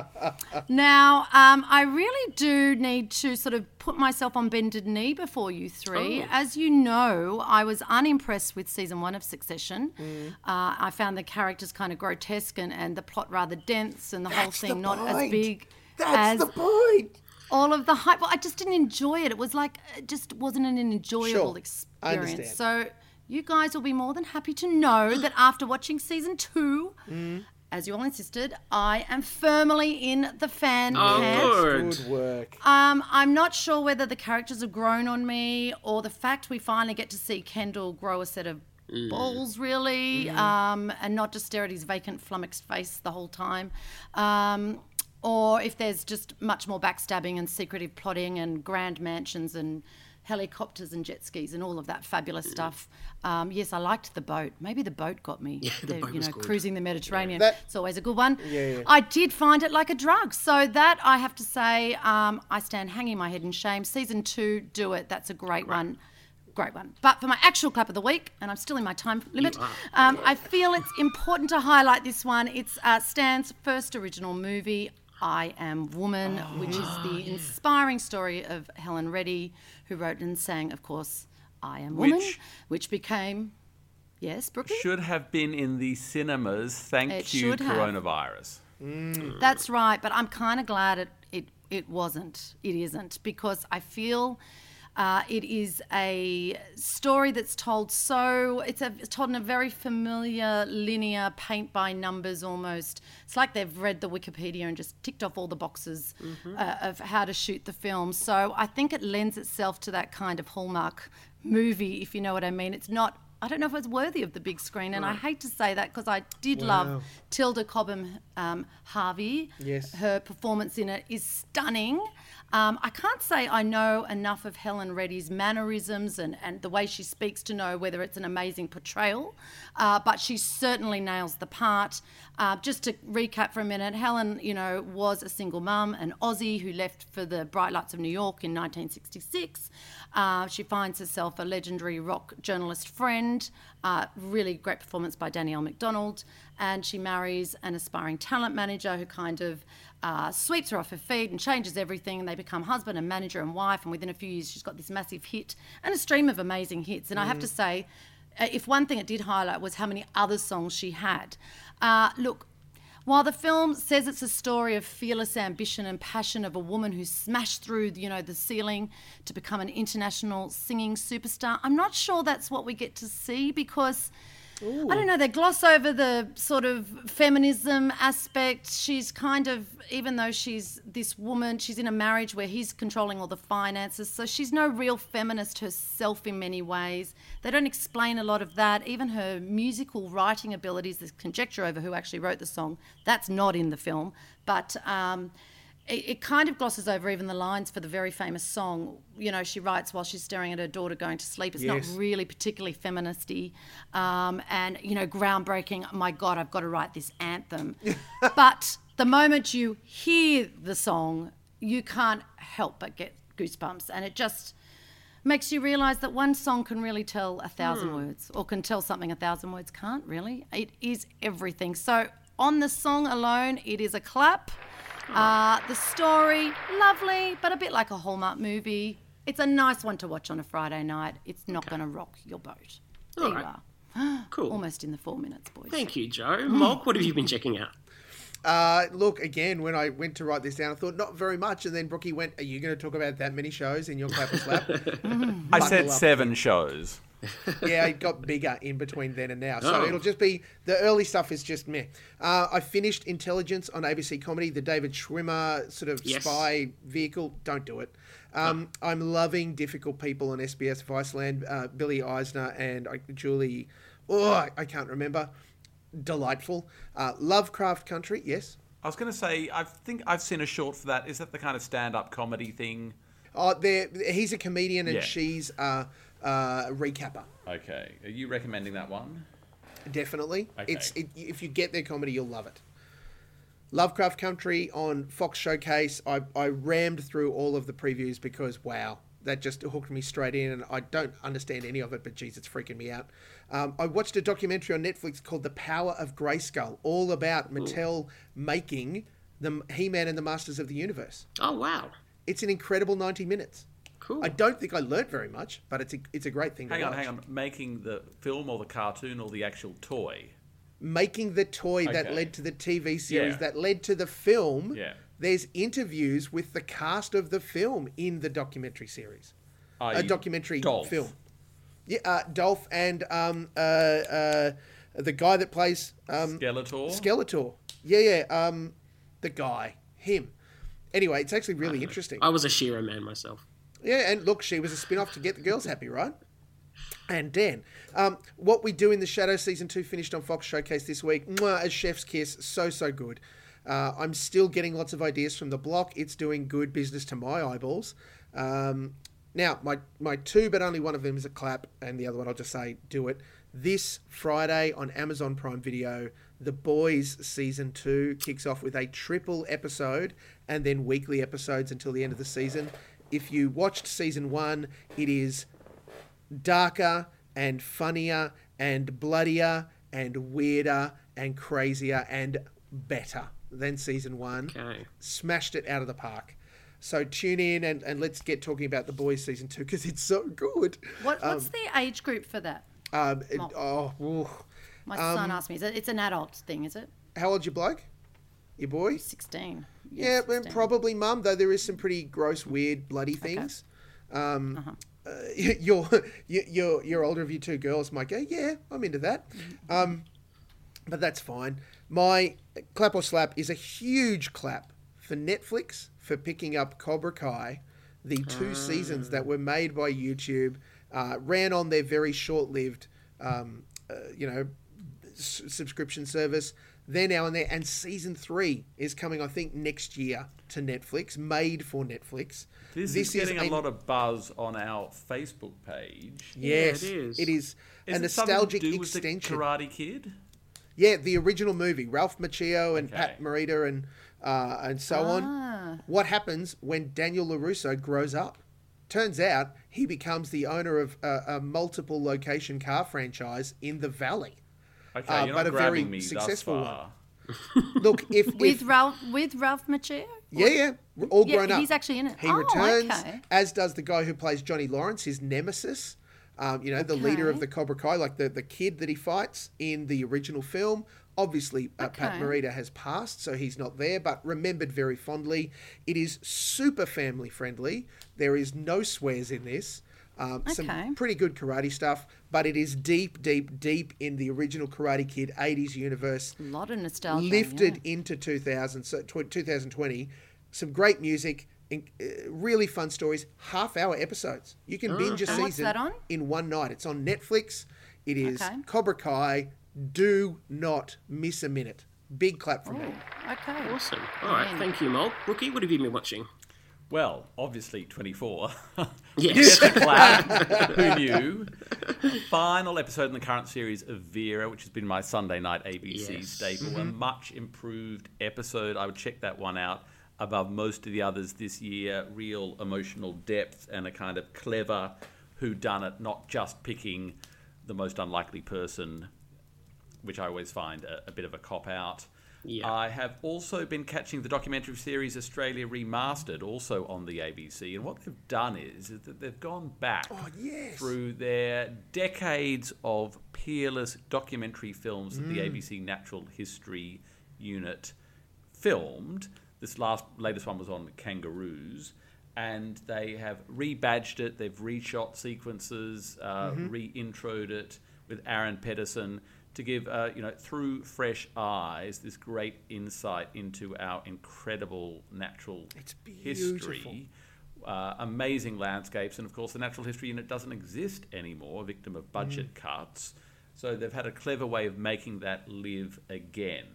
now um, I really do need to sort of put myself on bended knee before you three. Oh. As you know, I was unimpressed with season one of Succession. Mm. Uh, I found the characters kind of grotesque and, and the plot rather dense, and the whole That's the thing not as point. big That's as the point. all of the hype. Well, I just didn't enjoy it. It was like, it just wasn't an enjoyable Sure, I experience. understand. So you guys will be more than happy to know that after watching season two, Mm. as you all insisted, I am firmly in the fan Oh, camp. good. Good work. Um, I'm not sure whether the characters have grown on me or the fact we finally get to see Kendall grow a set of balls, really, um, and not just stare at his vacant, flummoxed face the whole time. Um, or if there's just much more backstabbing and secretive plotting and grand mansions and helicopters and jet skis and all of that fabulous stuff. Um, yes, I liked the boat. Maybe the boat got me. Yeah, the boat you was know, good. cruising the Mediterranean. That- it's always a good one. Yeah, yeah. I did find it like a drug. So that, I have to say, um, I stand hanging my head in shame. Season two, do it. That's a great one. Great one. But for my actual clap of the week, and I'm still in my time limit, um, I feel it's important to highlight this one. It's uh, Stan's first original movie, I Am Woman, Oh, which is the inspiring story of Helen Reddy, who wrote and sang, of course, I Am Woman, Which- which became, yes, Brookie? Should have been in the cinemas. Thank It you, should have. coronavirus. That's right, but I'm kind of glad it, it, it wasn't, it isn't, because I feel uh, it is a story that's told so, it's, a, it's told in a very familiar, linear, paint by numbers almost. It's like they've read the Wikipedia and just ticked off all the boxes uh, of how to shoot the film. So I think it lends itself to that kind of Hallmark movie, if you know what I mean. It's not, I don't know if it's worthy of the big screen, and I hate to say that because I did Wow. love Tilda Cobham um, Harvey. Yes. Her performance in it is stunning. Um, I can't say I know enough of Helen Reddy's mannerisms and, and the way she speaks to know whether it's an amazing portrayal, uh, but she certainly nails the part. Uh, just to recap for a minute, Helen, you know, was a single mum, an Aussie who left for the bright lights of New York in nineteen sixty-six. Uh, she finds herself a legendary rock journalist friend, uh, really great performance by Danielle McDonald, and she marries an aspiring talent manager who kind of uh, sweeps her off her feet and changes everything, and they become husband and manager and wife, and within a few years she's got this massive hit and a stream of amazing hits. And I have to say, uh, if one thing it did highlight was how many other songs she had. Uh, look, while the film says it's a story of fearless ambition and passion of a woman who smashed through, you know, the ceiling to become an international singing superstar, I'm not sure that's what we get to see because, I don't know, they gloss over the sort of feminism aspect. She's kind of, even though she's this woman, she's in a marriage where he's controlling all the finances, so she's no real feminist herself in many ways. They don't explain a lot of that. Even her musical writing abilities, there's conjecture over who actually wrote the song. That's not in the film. But um, it, it kind of glosses over even the lines for the very famous song. You know, she writes while she's staring at her daughter going to sleep. It's Yes. not really particularly feministy um, and, you know, groundbreaking. My God, I've got to write this anthem. But the moment you hear the song, you can't help but get goosebumps. And it just makes you realise that one song can really tell a thousand words, or can tell something a thousand words can't really. It is everything. So on the song alone, it is a clap. Uh, the story, lovely, but a bit like a Hallmark movie. It's a nice one to watch on a Friday night. It's not going to rock your boat. There All you right. are. Cool. Almost in the four minutes, boys. Thank you, Joe. Mog, what have you been checking out? Uh, look, again, when I went to write this down, I thought not very much, and then Brookie went, "Are you going to talk about that many shows in your clap or slap?" I said Buckle up. seven shows. Yeah, it got bigger in between then and now. So Oh. it'll just be, the early stuff is just meh. Uh, I finished Intelligence on A B C Comedy, the David Schwimmer sort of Yes. spy vehicle. Don't do it. Um, I'm loving Difficult People on S B S Viceland. Uh, Billy Eisner and uh, Julie, oh, I, I can't remember. Delightful. Uh, Lovecraft Country, yes. I was going to say, I think I've seen a short for that. Is that the kind of stand-up comedy thing? Oh, there, he's a comedian and Yeah. she's uh, uh, a recapper. Okay. Are you recommending that one? Definitely. Okay. It's it, if you get their comedy, you'll love it. Lovecraft Country on Fox Showcase. I, I rammed through all of the previews because, wow, that just hooked me straight in, and I don't understand any of it, but geez, it's freaking me out. Um, I watched a documentary on Netflix called The Power of Grayskull, all about Mattel making the He-Man and the Masters of the Universe. Oh, wow. It's an incredible ninety minutes. Cool. I don't think I learnt very much, but it's a, it's a great thing Hang to on, watch. hang on. Making the film or the cartoon or the actual toy? Making the toy that Okay. led to the T V series Yeah. that led to the film. Yeah. There's interviews with the cast of the film in the documentary series. I A documentary Dolph. film. Yeah, uh, Dolph and um, uh, uh, the guy that plays um, Skeletor? Skeletor. Yeah, yeah. Um, the guy, him. Anyway, it's actually really interesting. I was a She-Ra man myself. Yeah, and look, she was a spin-off to get the girls happy, right? And Dan, um, What We Do in the Shadows season two finished on Fox Showcase this week. Mwah, a chef's kiss, so so good. Uh, I'm still getting lots of ideas from the block. It's doing good business to my eyeballs. Um, Now, my, my two, but only one of them is a clap, and the other one I'll just say, do it. This Friday on Amazon Prime Video, The Boys Season two kicks off with a triple episode and then weekly episodes until the end of the season. If you watched Season one, it is darker and funnier and bloodier and weirder and crazier and better than Season one. Okay. Smashed it out of the park. So tune in and, and let's get talking about The Boys Season two because it's so good. What, what's Um, the age group for that? Um, it- Mom. oh, ooh. My um, son asked me. Is it, it's an adult thing, is it? How old's your bloke? Your boy? sixteen. Yeah, well, sixteen. probably mum, though there is some pretty gross, weird, bloody things. Um, Uh-huh. uh, your, your, your, your older of you two girls might go, yeah, I'm into that. Um, but that's fine. My clap or slap is a huge clap for Netflix for picking up Cobra Kai, the two seasons that were made by YouTube, uh, ran on their very short-lived, um, uh, you know, s- subscription service. They're now in there, and season three is coming, I think, next year to Netflix, made for Netflix. This, is getting a lot of buzz on our Facebook page. Yes, Yeah, it is. it is Is a it something nostalgic to do with extension. the Karate Kid? Yeah, the original movie, Ralph Macchio and Okay. Pat Morita and uh, and so on. Ah. What happens when Daniel LaRusso grows up? Turns out he becomes the owner of a, a multiple location car franchise in the Valley. Okay, Uh, you're but not a very grabbing me successful thus one. far. Look, if, With if Ralph with Ralph Macchio? yeah, yeah, all Yeah, grown up. he's actually in it. He Oh, returns, okay. as does the guy who plays Johnny Lawrence, his nemesis. Um, you know, the leader of Okay. the Cobra Kai, like the, the kid that he fights in the original film. Obviously, uh, Pat Okay. Morita has passed, so he's not there, but remembered very fondly. It is super family friendly. There is no swears in this. Um, Okay. Some pretty good karate stuff, but it is deep, deep, deep in the original Karate Kid eighties universe. A lot of nostalgia. Lifted yeah. into two thousand, so tw- twenty twenty. Some great music, in, uh, really fun stories, half hour episodes. You can binge a And what's season that on? in one night. It's on Netflix. It is Okay. Cobra Kai. Do not miss a minute. Big clap from me. Oh, okay. Awesome. All right, Man. thank you, Mol. Rookie, what have you been watching? Well, obviously twenty-four. Yes. Clap. Who knew? Final episode in the current series of Vera, which has been my Sunday night A B C Yes. staple. A much improved episode. I would check that one out above most of the others this year. Real emotional depth and a kind of clever whodunit, not just picking the most unlikely person, which I always find a, a bit of a cop-out. Yeah. I have also been catching the documentary series Australia Remastered, also on the A B C. And what they've done is, is that they've gone back yes. through their decades of peerless documentary films that the A B C Natural History Unit filmed. This last latest one was on kangaroos. And they have rebadged it, they've reshot sequences, uh, re-introed it with Aaron Pedersen to give, uh, you know, through fresh eyes, this great insight into our incredible natural It's beautiful. history. Uh, amazing landscapes, and of course the Natural History Unit doesn't exist anymore, a victim of budget cuts. So they've had a clever way of making that live again.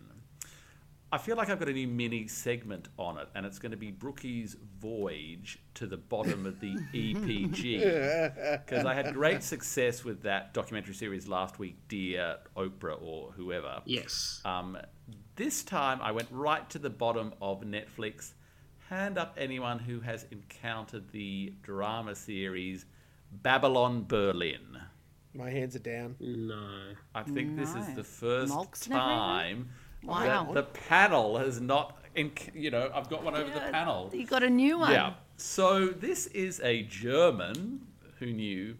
I feel like I've got a new mini segment on it, and it's going to be Brookie's voyage to the bottom of the E P G. Because I had great success with that documentary series last week, Dear Oprah or whoever. Yes. Um, this time I went right to the bottom of Netflix. Hand up anyone who has encountered the drama series Babylon Berlin. My hands are down. No. I think this is No. the first Mulk's never time Wow. that the panel has not, in, you know, I've got one over the panel. You got a new one. Yeah. So this is a German, who knew,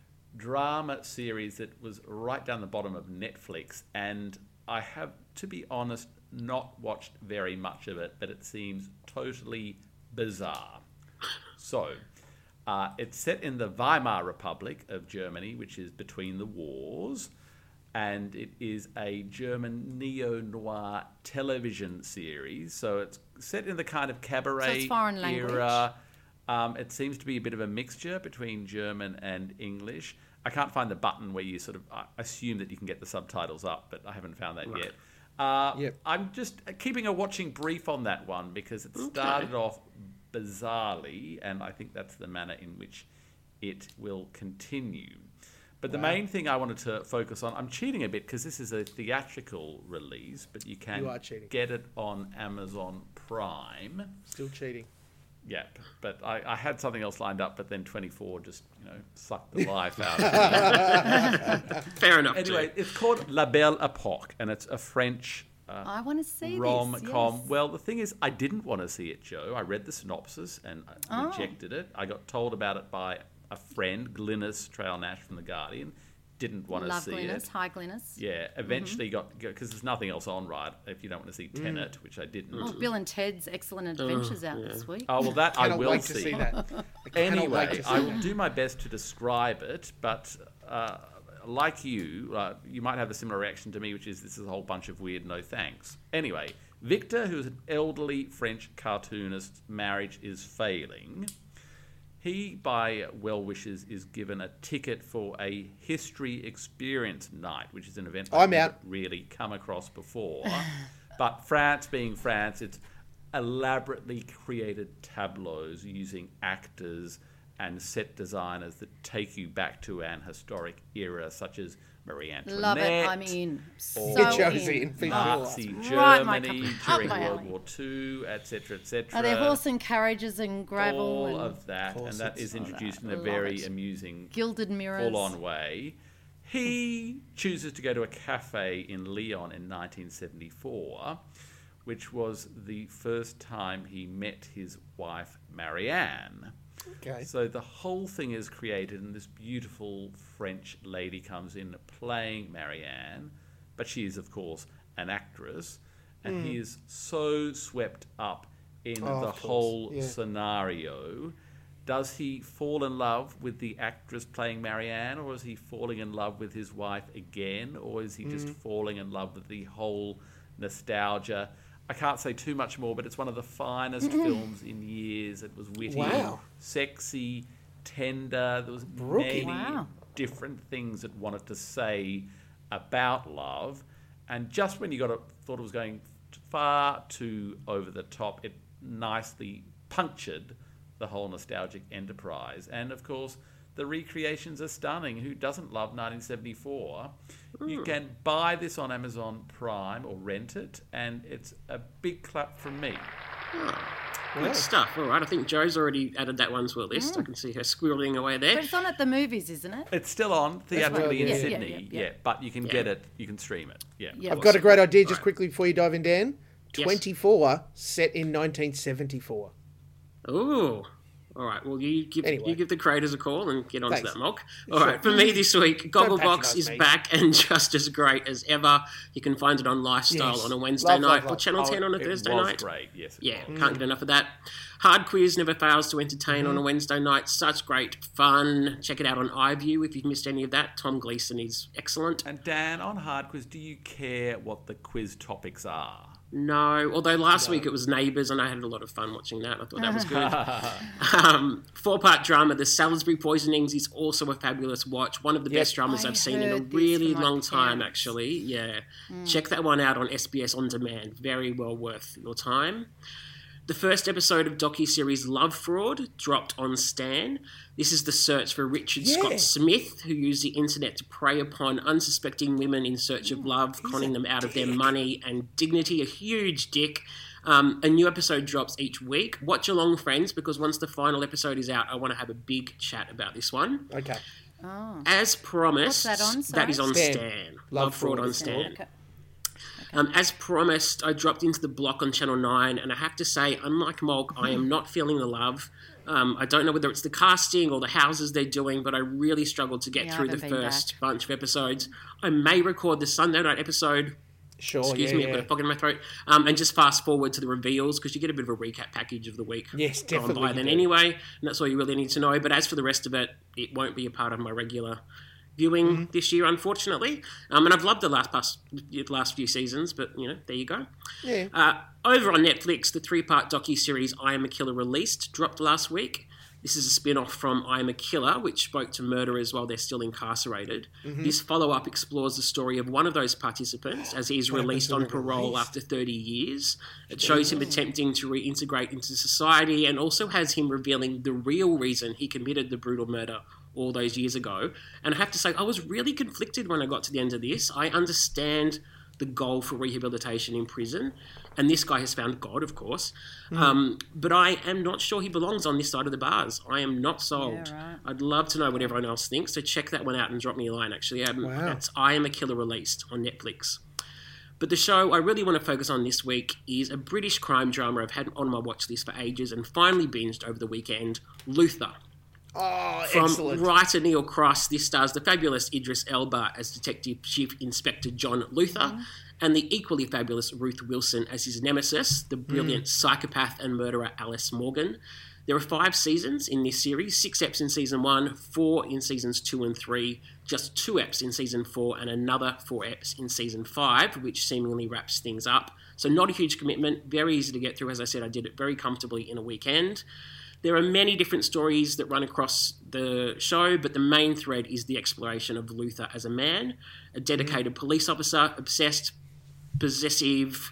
drama series that was right down the bottom of Netflix. And I have, to be honest, not watched very much of it, but it seems totally bizarre. So, uh, it's set in the Weimar Republic of Germany, which is between the wars. And it is a German neo-noir television series. So it's set in the kind of cabaret So it's foreign language. era. Um, it seems to be a bit of a mixture between German and English. I can't find the button where you sort of uh, assume that you can get the subtitles up, but I haven't found that yet. Uh, Yep. I'm just keeping a watching brief on that one because it started off bizarrely, and I think that's the manner in which it will continue. But the main thing I wanted to focus on, I'm cheating a bit because this is a theatrical release, but you can You are cheating. get it on Amazon Prime. Still cheating. Yeah, but I, I had something else lined up, but then twenty-four just, you know, sucked the life out of it. Fair enough. Anyway, too. it's called La Belle Époque, and it's a French uh, I want to see rom-com. this. Yes. Well, the thing is, I didn't want to see it, Joe. I read the synopsis and I Oh. rejected it. I got told about it by a friend, Glynis Trail-Nash from The Guardian. Didn't want Love to see Glynis. it. Hi, Glynis. Yeah, eventually got because there's nothing else on, right? If you don't want to see Tenet, which I didn't. Oh, Bill and Ted's Excellent Adventures out this week. Oh well, that I Cannot will wait to see that. I cannot Anyway, wait to see I will that. do my best to describe it, but uh, like you, uh, you might have a similar reaction to me, which is this is a whole bunch of weird no thanks. Anyway, Victor, who's an elderly French cartoonist, marriage is failing. He, by well wishes, is given a ticket for a history experience night, which is an event I'm I've out. not really come across before. But France being France, it's elaborately created tableaus using actors and set designers that take you back to an historic era, such as Marie Antoinette. Love it. I'm in. or So Joe's in. in for Nazi That's right, my Germany cup- up during my World alley. War Two, et cetera, et cetera. Are there horse and carriages and gravel All and of that, and that Corsets. is introduced in a Love very it. amusing, gilded mirrors? full-on way. He chooses to go to a cafe in Lyon in nineteen seventy-four, which was the first time he met his wife, Marianne. Okay. So the whole thing is created, and this beautiful French lady comes in playing Marianne, but she is, of course, an actress, and he is so swept up in Oh, the of course, whole yeah. scenario. Does he fall in love with the actress playing Marianne, or is he falling in love with his wife again, or is he just falling in love with the whole nostalgia? I can't say too much more, but it's one of the finest films in years. It was witty, Wow. sexy, tender. There was Brookie. many Wow. different things it wanted to say about love. And just when you got it, thought it was going far too over the top, it nicely punctured the whole nostalgic enterprise. And of course, the recreations are stunning. Who doesn't love nineteen seventy-four? You can buy this on Amazon Prime or rent it, and it's a big clap from me. Good stuff. All right, I think Joe's already added that one to a list. I can see her squirreling away there. But it's on at the movies, isn't it? It's still on theatrically in yeah, yeah, Sydney, yeah, yeah, yeah. but you can Yeah. get it, you can stream it. Yeah. Yeah. I've got a great idea just Right. quickly before you dive in, Dan. Yes. twenty-four, set in nineteen seventy-four. Ooh. All right. Well, you give Anyway. you give the creators a call and get onto Thanks. that, Mock. All right. For me this week, Gogglebox patronise is me. back and just as great as ever. You can find it on Lifestyle Yes. on a Wednesday Love, night love, or love. Channel Oh, ten on a it Thursday was night. great, yes. It Yeah, was. can't get enough of that. Hard Quiz never fails to entertain on a Wednesday night. Such great fun. Check it out on iView if you've missed any of that. Tom Gleeson is excellent. And Dan, on Hard Quiz, do you care what the quiz topics are? No, although last week it was Neighbours and I had a lot of fun watching that. I thought that was good. um, four-part drama, The Salisbury Poisonings is also a fabulous watch. One of the best dramas I I've seen in a heard this really from my long time, parents. actually. Yeah. Check that one out on S B S On Demand. Very well worth your time. The first episode of docuseries Love Fraud dropped on Stan. This is the search for Richard Yeah. Scott Smith, who used the internet to prey upon unsuspecting women in search of love, conning them out of their money and dignity. A huge dick. Um, a new episode drops each week. Watch along, friends, because once the final episode is out, I want to have a big chat about this one. Okay. As promised, What's that on, that is sorry? on Stan. Stan. Love Love, Fraud Fraud on is Stan. Okay. Um, as promised, I dropped into the block on Channel nine, and I have to say, unlike Molk, I am not feeling the love. Um, I don't know whether it's the casting or the houses they're doing, but I really struggled to get Yeah, I through the haven't been first bunch of episodes. I may record the Sunday night episode. Sure, Excuse yeah, me, yeah. I've got a fog in my throat. Um, and just fast forward to the reveals, because you get a bit of a recap package of the week Yes, gone definitely by you then do. anyway, and that's all you really need to know. But as for the rest of it, it won't be a part of my regular viewing Mm-hmm. this year, unfortunately. Um, and I've loved the last past, the last few seasons, but, you know, there you go. Yeah. Uh, over on Netflix, the three-part docu-series I Am a Killer released, dropped last week. This is a spin-off from I Am a Killer, which spoke to murderers while they're still incarcerated. Mm-hmm. This follow-up explores the story of one of those participants as he is What released on happens when they're parole released? after thirty years. It shows him attempting to reintegrate into society and also has him revealing the real reason he committed the brutal murder all those years ago. And I have to say, I was really conflicted when I got to the end of this. I understand the goal for rehabilitation in prison, and this guy has found God, of course. Mm. Um, but I am not sure he belongs on this side of the bars. I am not sold. Yeah, right. I'd love to know what everyone else thinks, so check that one out and drop me a line, actually. Um, Wow. That's I Am a Killer released on Netflix. But the show I really want to focus on this week is a British crime drama I've had on my watch list for ages and finally binged over the weekend, Luther. Oh, From excellent. writer Neil Cross, this stars the fabulous Idris Elba as Detective Chief Inspector John Luther, Mm-hmm. and the equally fabulous Ruth Wilson as his nemesis, the brilliant Mm. psychopath and murderer Alice Morgan. There are five seasons in this series, six eps in season one, four in seasons two and three, just two eps in season four, and another four eps in season five, which seemingly wraps things up. So not a huge commitment, very easy to get through. As I said, I did it very comfortably in a weekend. There are many different stories that run across the show, but the main thread is the exploration of Luther as a man, a dedicated police officer, obsessed, possessive,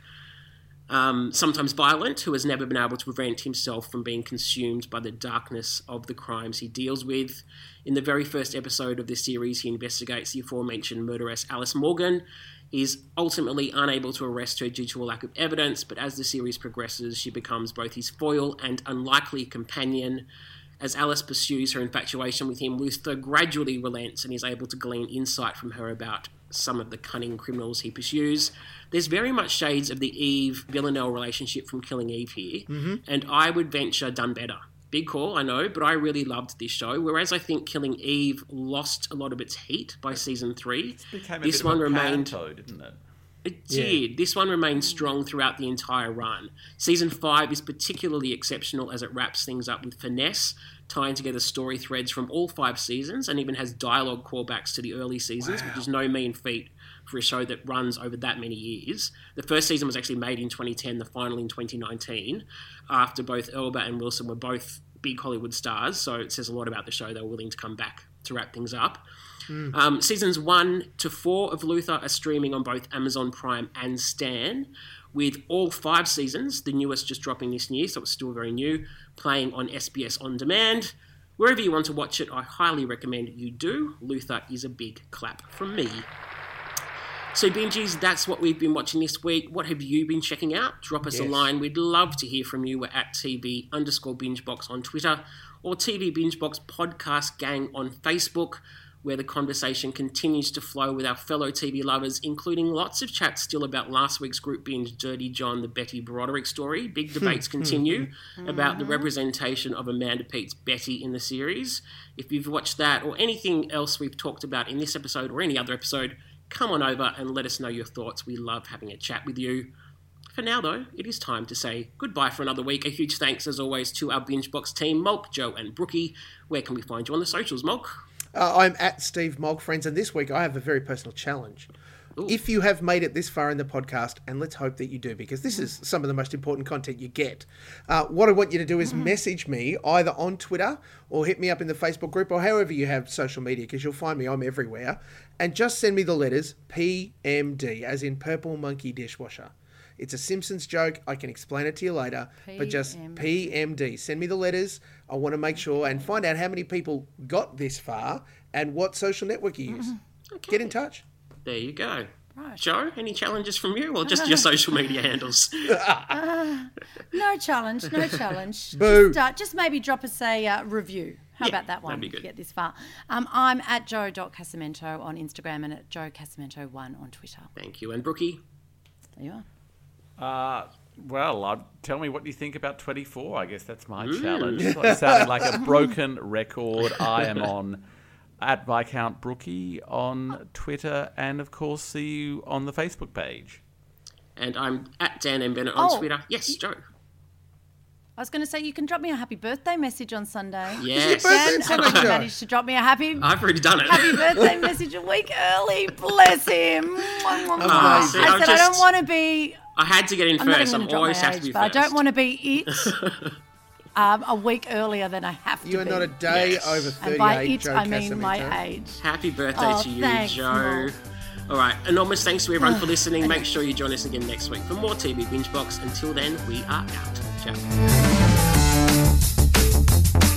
um, sometimes violent, who has never been able to prevent himself from being consumed by the darkness of the crimes he deals with. In the very first episode of this series, he investigates the aforementioned murderess Alice Morgan. He is ultimately unable to arrest her due to a lack of evidence, but as the series progresses, she becomes both his foil and unlikely companion. As Alice pursues her infatuation with him, Luther gradually relents and is able to glean insight from her about some of the cunning criminals he pursues. There's very much shades of the Eve-Villanelle relationship from Killing Eve here, Mm-hmm. and I would venture done better. Big call, I know, but I really loved this show, whereas I think Killing Eve lost a lot of its heat by season three. Became a This bit one of a remained... panto, didn't it? It did. This one remained strong throughout the entire run. Season five is particularly exceptional as it wraps things up with finesse, tying together story threads from all five seasons and even has dialogue callbacks to the early seasons, which is no mean feat for a show that runs over that many years. The first season was actually made in twenty ten, the final in twenty nineteen, after both Elba and Wilson were both big Hollywood stars, so it says a lot about the show. They were willing to come back to wrap things up. Mm. Um, seasons one to four of Luther are streaming on both Amazon Prime and Stan, with all five seasons, the newest just dropping this year, so it's still very new, playing on S B S On Demand. Wherever you want to watch it, I highly recommend you do. Luther is a big clap from me. So, Bingies, that's what we've been watching this week. What have you been checking out? Drop us Yes. a line. We'd love to hear from you. We're at T V underscore BingeBox on Twitter or T V BingeBox Podcast Gang on Facebook, where the conversation continues to flow with our fellow T V lovers, including lots of chats still about last week's group binge, Dirty John, the Betty Broderick story. Big debates continue about the representation of Amanda Pete's Betty in the series. If you've watched that or anything else we've talked about in this episode or any other episode, come on over and let us know your thoughts. We love having a chat with you. For now, though, it is time to say goodbye for another week. A huge thanks, as always, to our BingeBox team, Mulk, Joe and Brookie. Where can we find you on the socials, Mulk? Uh, I'm at Steve Mulk, friends, and this week I have a very personal challenge. Ooh. If you have made it this far in the podcast, and let's hope that you do, because this is some of the most important content you get, uh, what I want you to do is message me either on Twitter or hit me up in the Facebook group or however you have social media, because you'll find me, I'm everywhere, and just send me the letters P M D, as in Purple Monkey Dishwasher. It's a Simpsons joke. I can explain it to you later, but just P M D. Send me the letters. I want to make sure and find out how many people got this far and what social network you use. Okay. Get in touch. There you go. Right. Joe, any challenges from you or just your social media handles? Uh, no challenge, no challenge. Boo. Just, uh, just maybe drop us a uh, review. How Yeah, about that one? that'd be good. If you get this far. Um, I'm at joe dot casamento on Instagram and at joe casamento one on Twitter. Thank you. And Brookie? There you are. Uh, well, uh, tell me what you think about twenty-four. I guess that's my Mm. challenge. It's sounding like a broken record. I am on at Viscount Brookie on Twitter, and of course, see you on the Facebook page. And I'm at Dan M. Bennett on Oh, Twitter. Yes, Joe. I was going to say you can drop me a happy birthday message on Sunday. Yes. birthday Dan on Sunday, actually Joe? managed to drop me a happy I've already done it. happy birthday message a week early. Bless him. Ah, see, I I'm said I just- don't want to be. I had to get in I'm not first. even I'm going to drop my always have to age, be but I first. don't want to be it. um, a week earlier than I have to You are be. not a day Yes. over And by thirty-eight, it, Joe I mean Casamento. my age. Happy birthday Oh, to you, thanks, Joe. Mel. All right, enormous thanks to everyone for listening. Make sure you join us again next week for more T V Binge Box. Until then, we are out. Ciao.